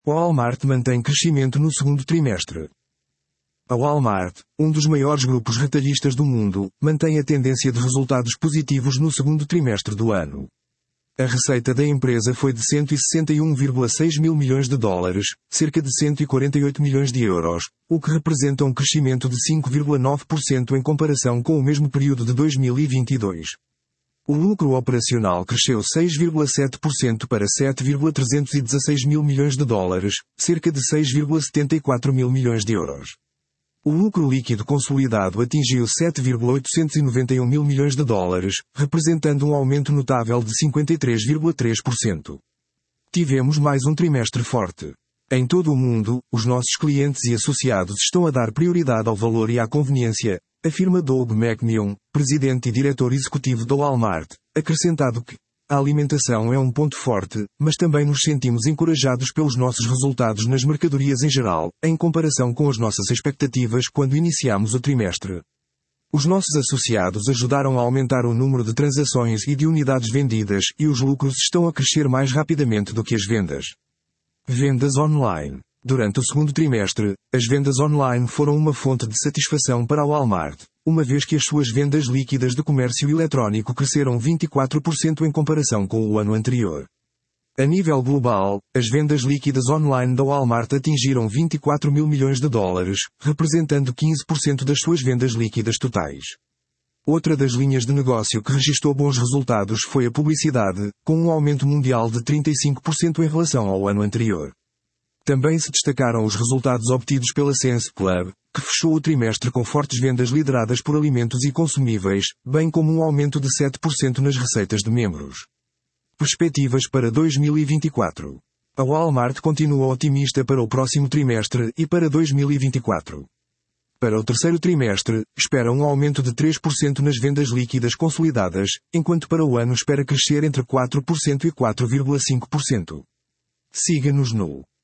O Walmart mantém crescimento no segundo trimestre. A Walmart, um dos maiores grupos retalhistas do mundo, mantém a tendência de resultados positivos no segundo trimestre do ano. A receita da empresa foi de 161,6 mil milhões de dólares, cerca de 148 milhões de euros, o que representa um crescimento de 5,9% em comparação com o mesmo período de 2022. O lucro operacional cresceu 6,7% para 7,316 mil milhões de dólares, cerca de 6,74 mil milhões de euros. O lucro líquido consolidado atingiu 7,891 mil milhões de dólares, representando um aumento notável de 53,3%. Tivemos mais um trimestre forte. Em todo o mundo, os nossos clientes e associados estão a dar prioridade ao valor e à conveniência, afirma Doug McMillon, presidente e diretor executivo da Walmart, acrescentado que a alimentação é um ponto forte, mas também nos sentimos encorajados pelos nossos resultados nas mercadorias em geral, em comparação com as nossas expectativas quando iniciamos o trimestre. Os nossos associados ajudaram a aumentar o número de transações e de unidades vendidas e os lucros estão a crescer mais rapidamente do que as vendas. Vendas online. Durante o segundo trimestre, as vendas online foram uma fonte de satisfação para a Walmart, uma vez que as suas vendas líquidas de comércio eletrónico cresceram 24% em comparação com o ano anterior. A nível global, as vendas líquidas online da Walmart atingiram 24 mil milhões de dólares, representando 15% das suas vendas líquidas totais. Outra das linhas de negócio que registrou bons resultados foi a publicidade, com um aumento mundial de 35% em relação ao ano anterior. Também se destacaram os resultados obtidos pela Sam's Club, que fechou o trimestre com fortes vendas lideradas por alimentos e consumíveis, bem como um aumento de 7% nas receitas de membros. Perspectivas para 2024. A Walmart continua otimista para o próximo trimestre e para 2024. Para o terceiro trimestre, espera um aumento de 3% nas vendas líquidas consolidadas, enquanto para o ano espera crescer entre 4% e 4,5%. Siga-nos no